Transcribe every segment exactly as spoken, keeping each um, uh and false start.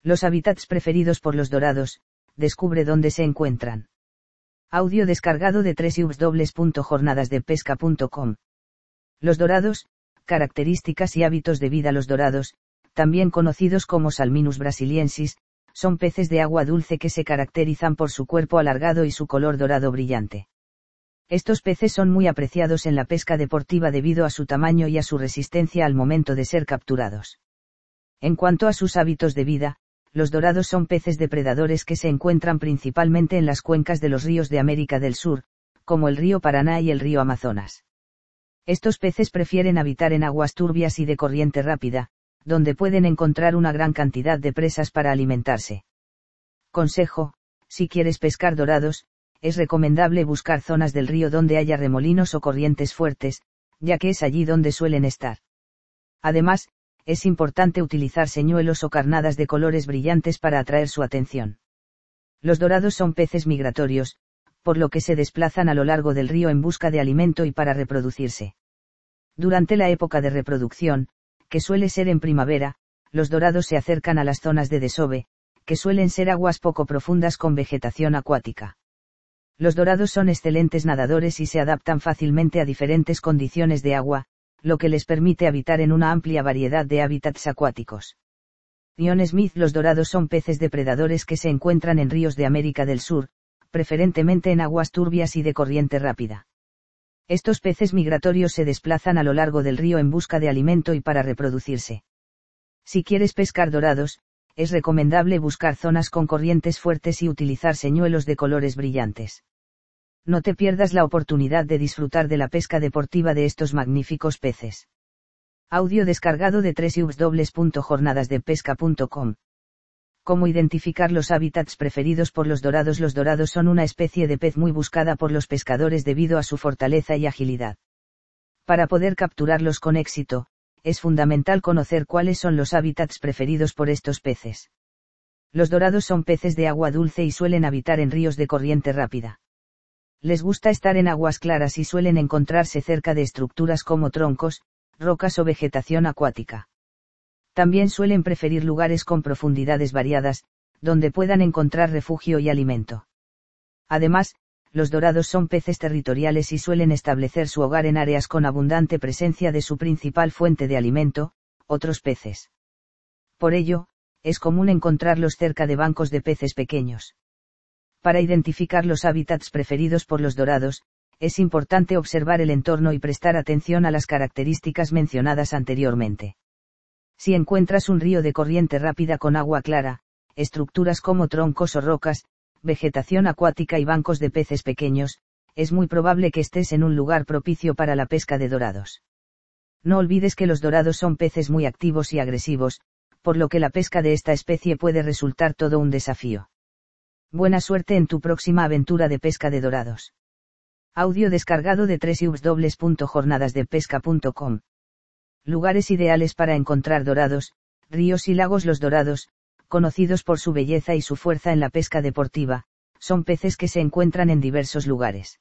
Los hábitats preferidos por los dorados, descubre dónde se encuentran. Audio descargado de doble u doble u doble u punto jornadas de pesca punto com. Los dorados, características y hábitos de vida. Los dorados, también conocidos como Salminus brasiliensis, son peces de agua dulce que se caracterizan por su cuerpo alargado y su color dorado brillante. Estos peces son muy apreciados en la pesca deportiva debido a su tamaño y a su resistencia al momento de ser capturados. En cuanto a sus hábitos de vida, los dorados son peces depredadores que se encuentran principalmente en las cuencas de los ríos de América del Sur, como el río Paraná y el río Amazonas. Estos peces prefieren habitar en aguas turbias y de corriente rápida, donde pueden encontrar una gran cantidad de presas para alimentarse. Consejo: si quieres pescar dorados, es recomendable buscar zonas del río donde haya remolinos o corrientes fuertes, ya que es allí donde suelen estar. Además, es importante utilizar señuelos o carnadas de colores brillantes para atraer su atención. Los dorados son peces migratorios, por lo que se desplazan a lo largo del río en busca de alimento y para reproducirse. Durante la época de reproducción, que suele ser en primavera, los dorados se acercan a las zonas de desove, que suelen ser aguas poco profundas con vegetación acuática. Los dorados son excelentes nadadores y se adaptan fácilmente a diferentes condiciones de agua, lo que les permite habitar en una amplia variedad de hábitats acuáticos. Ian Smith: los dorados son peces depredadores que se encuentran en ríos de América del Sur, preferentemente en aguas turbias y de corriente rápida. Estos peces migratorios se desplazan a lo largo del río en busca de alimento y para reproducirse. Si quieres pescar dorados, es recomendable buscar zonas con corrientes fuertes y utilizar señuelos de colores brillantes. No te pierdas la oportunidad de disfrutar de la pesca deportiva de estos magníficos peces. Audio descargado de doble u doble u doble u punto jornadas de pesca punto com. ¿Cómo identificar los hábitats preferidos por los dorados? Los dorados son una especie de pez muy buscada por los pescadores debido a su fortaleza y agilidad. Para poder capturarlos con éxito, es fundamental conocer cuáles son los hábitats preferidos por estos peces. Los dorados son peces de agua dulce y suelen habitar en ríos de corriente rápida. Les gusta estar en aguas claras y suelen encontrarse cerca de estructuras como troncos, rocas o vegetación acuática. También suelen preferir lugares con profundidades variadas, donde puedan encontrar refugio y alimento. Además, los dorados son peces territoriales y suelen establecer su hogar en áreas con abundante presencia de su principal fuente de alimento, otros peces. Por ello, es común encontrarlos cerca de bancos de peces pequeños. Para identificar los hábitats preferidos por los dorados, es importante observar el entorno y prestar atención a las características mencionadas anteriormente. Si encuentras un río de corriente rápida con agua clara, estructuras como troncos o rocas, vegetación acuática y bancos de peces pequeños, es muy probable que estés en un lugar propicio para la pesca de dorados. No olvides que los dorados son peces muy activos y agresivos, por lo que la pesca de esta especie puede resultar todo un desafío. Buena suerte en tu próxima aventura de pesca de dorados. Audio descargado de doble u doble u doble u punto jornadas de pesca punto com. Lugares ideales para encontrar dorados, ríos y lagos. Los dorados, conocidos por su belleza y su fuerza en la pesca deportiva, son peces que se encuentran en diversos lugares.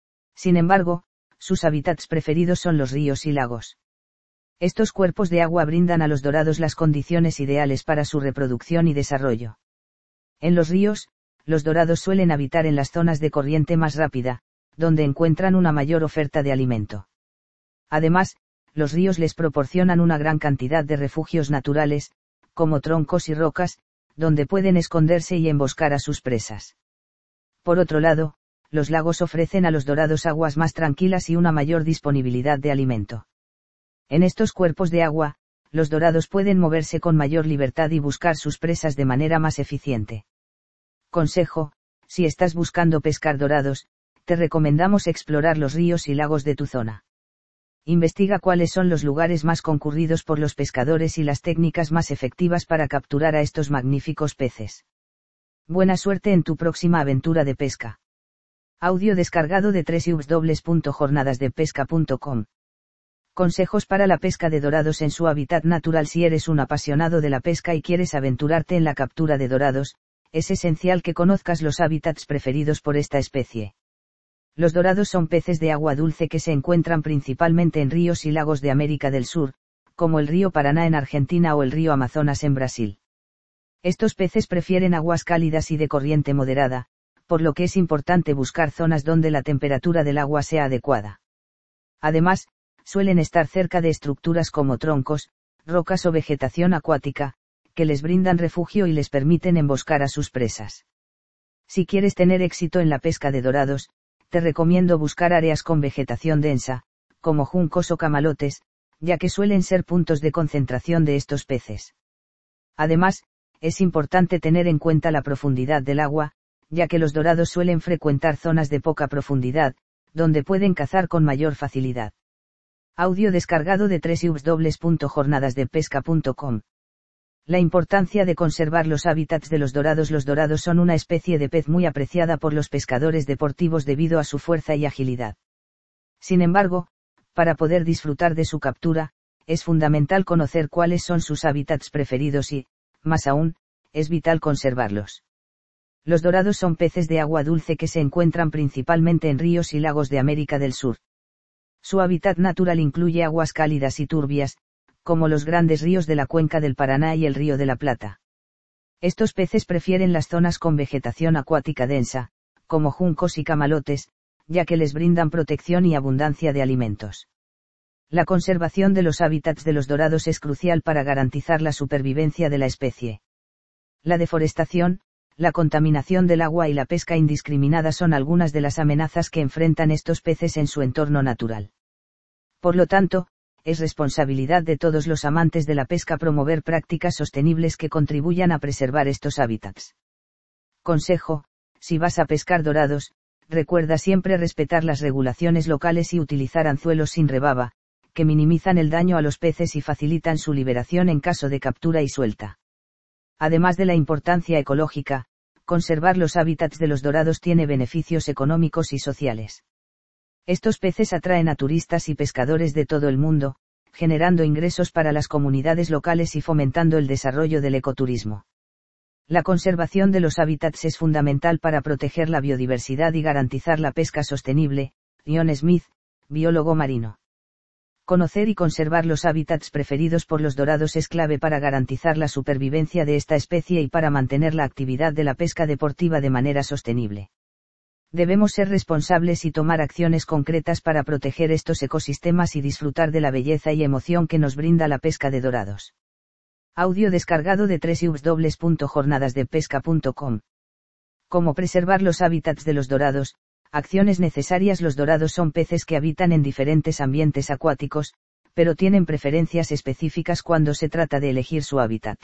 Sin embargo, sus hábitats preferidos son los ríos y lagos. Estos cuerpos de agua brindan a los dorados las condiciones ideales para su reproducción y desarrollo. En los ríos, los dorados suelen habitar en las zonas de corriente más rápida, donde encuentran una mayor oferta de alimento. Además, los ríos les proporcionan una gran cantidad de refugios naturales, como troncos y rocas, donde pueden esconderse y emboscar a sus presas. Por otro lado, los lagos ofrecen a los dorados aguas más tranquilas y una mayor disponibilidad de alimento. En estos cuerpos de agua, los dorados pueden moverse con mayor libertad y buscar sus presas de manera más eficiente. Consejo: si estás buscando pescar dorados, te recomendamos explorar los ríos y lagos de tu zona. Investiga cuáles son los lugares más concurridos por los pescadores y las técnicas más efectivas para capturar a estos magníficos peces. Buena suerte en tu próxima aventura de pesca. Audio descargado de doble u doble u doble u punto jornadas de pesca punto com. Consejos para la pesca de dorados en su hábitat natural. Si eres un apasionado de la pesca y quieres aventurarte en la captura de dorados, es esencial que conozcas los hábitats preferidos por esta especie. Los dorados son peces de agua dulce que se encuentran principalmente en ríos y lagos de América del Sur, como el río Paraná en Argentina o el río Amazonas en Brasil. Estos peces prefieren aguas cálidas y de corriente moderada, por lo que es importante buscar zonas donde la temperatura del agua sea adecuada. Además, suelen estar cerca de estructuras como troncos, rocas o vegetación acuática, que les brindan refugio y les permiten emboscar a sus presas. Si quieres tener éxito en la pesca de dorados, te recomiendo buscar áreas con vegetación densa, como juncos o camalotes, ya que suelen ser puntos de concentración de estos peces. Además, es importante tener en cuenta la profundidad del agua, ya que los dorados suelen frecuentar zonas de poca profundidad, donde pueden cazar con mayor facilidad. Audio descargado de doble u doble u doble u punto jornadas de pesca punto com. La importancia de conservar los hábitats de los dorados. Los dorados son una especie de pez muy apreciada por los pescadores deportivos debido a su fuerza y agilidad. Sin embargo, para poder disfrutar de su captura, es fundamental conocer cuáles son sus hábitats preferidos y, más aún, es vital conservarlos. Los dorados son peces de agua dulce que se encuentran principalmente en ríos y lagos de América del Sur. Su hábitat natural incluye aguas cálidas y turbias, como los grandes ríos de la cuenca del Paraná y el Río de la Plata. Estos peces prefieren las zonas con vegetación acuática densa, como juncos y camalotes, ya que les brindan protección y abundancia de alimentos. La conservación de los hábitats de los dorados es crucial para garantizar la supervivencia de la especie. La deforestación, la contaminación del agua y la pesca indiscriminada son algunas de las amenazas que enfrentan estos peces en su entorno natural. Por lo tanto, es responsabilidad de todos los amantes de la pesca promover prácticas sostenibles que contribuyan a preservar estos hábitats. Consejo: si vas a pescar dorados, recuerda siempre respetar las regulaciones locales y utilizar anzuelos sin rebaba, que minimizan el daño a los peces y facilitan su liberación en caso de captura y suelta. Además de la importancia ecológica, conservar los hábitats de los dorados tiene beneficios económicos y sociales. Estos peces atraen a turistas y pescadores de todo el mundo, generando ingresos para las comunidades locales y fomentando el desarrollo del ecoturismo. La conservación de los hábitats es fundamental para proteger la biodiversidad y garantizar la pesca sostenible. Ian Smith, biólogo marino. Conocer y conservar los hábitats preferidos por los dorados es clave para garantizar la supervivencia de esta especie y para mantener la actividad de la pesca deportiva de manera sostenible. Debemos ser responsables y tomar acciones concretas para proteger estos ecosistemas y disfrutar de la belleza y emoción que nos brinda la pesca de dorados. Audio descargado de doble u doble u doble u punto jornadas de pesca punto com. ¿Cómo preservar los hábitats de los dorados? Acciones necesarias. Los dorados son peces que habitan en diferentes ambientes acuáticos, pero tienen preferencias específicas cuando se trata de elegir su hábitat.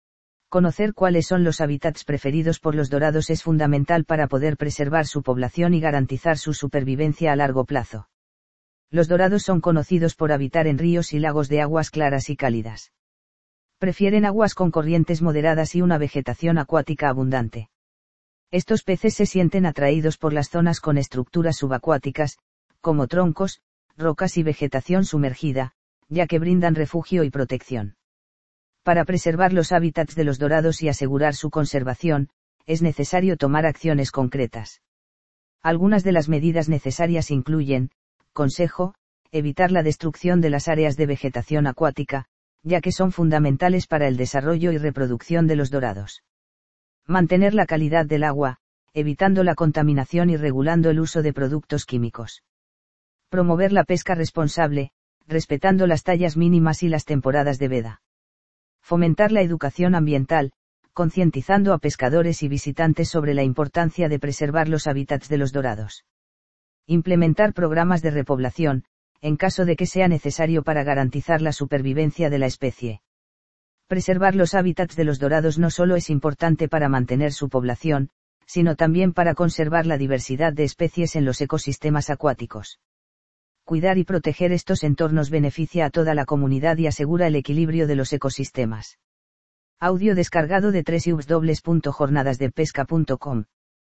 Conocer cuáles son los hábitats preferidos por los dorados es fundamental para poder preservar su población y garantizar su supervivencia a largo plazo. Los dorados son conocidos por habitar en ríos y lagos de aguas claras y cálidas. Prefieren aguas con corrientes moderadas y una vegetación acuática abundante. Estos peces se sienten atraídos por las zonas con estructuras subacuáticas, como troncos, rocas y vegetación sumergida, ya que brindan refugio y protección. Para preservar los hábitats de los dorados y asegurar su conservación, es necesario tomar acciones concretas. Algunas de las medidas necesarias incluyen: consejo, evitar la destrucción de las áreas de vegetación acuática, ya que son fundamentales para el desarrollo y reproducción de los dorados. Mantener la calidad del agua, evitando la contaminación y regulando el uso de productos químicos. Promover la pesca responsable, respetando las tallas mínimas y las temporadas de veda. Fomentar la educación ambiental, concientizando a pescadores y visitantes sobre la importancia de preservar los hábitats de los dorados. Implementar programas de repoblación, en caso de que sea necesario para garantizar la supervivencia de la especie. Preservar los hábitats de los dorados no solo es importante para mantener su población, sino también para conservar la diversidad de especies en los ecosistemas acuáticos. Cuidar y proteger estos entornos beneficia a toda la comunidad y asegura el equilibrio de los ecosistemas. Audio descargado de doble u doble u doble u punto jornadas de pesca punto com.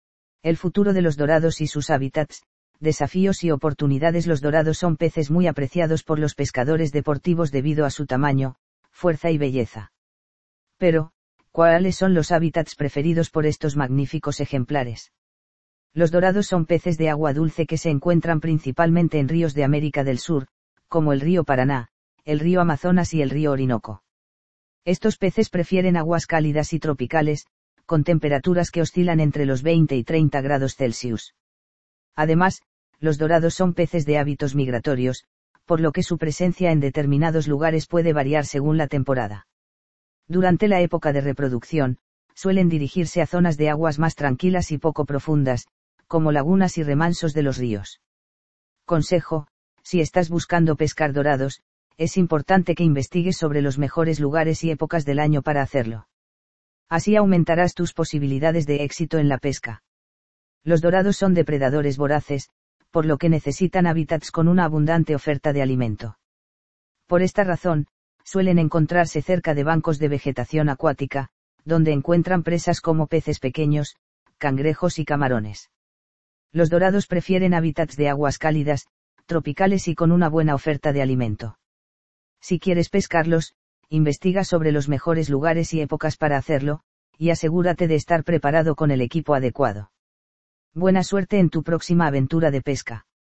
El futuro de los dorados y sus hábitats, desafíos y oportunidades. Los dorados son peces muy apreciados por los pescadores deportivos debido a su tamaño, fuerza y belleza. Pero, ¿cuáles son los hábitats preferidos por estos magníficos ejemplares? Los dorados son peces de agua dulce que se encuentran principalmente en ríos de América del Sur, como el río Paraná, el río Amazonas y el río Orinoco. Estos peces prefieren aguas cálidas y tropicales, con temperaturas que oscilan entre los veinte y treinta grados Celsius. Además, los dorados son peces de hábitos migratorios, por lo que su presencia en determinados lugares puede variar según la temporada. Durante la época de reproducción, suelen dirigirse a zonas de aguas más tranquilas y poco profundas, como lagunas y remansos de los ríos. Consejo: si estás buscando pescar dorados, es importante que investigues sobre los mejores lugares y épocas del año para hacerlo. Así aumentarás tus posibilidades de éxito en la pesca. Los dorados son depredadores voraces, por lo que necesitan hábitats con una abundante oferta de alimento. Por esta razón, suelen encontrarse cerca de bancos de vegetación acuática, donde encuentran presas como peces pequeños, cangrejos y camarones. Los dorados prefieren hábitats de aguas cálidas, tropicales y con una buena oferta de alimento. Si quieres pescarlos, investiga sobre los mejores lugares y épocas para hacerlo, y asegúrate de estar preparado con el equipo adecuado. Buena suerte en tu próxima aventura de pesca.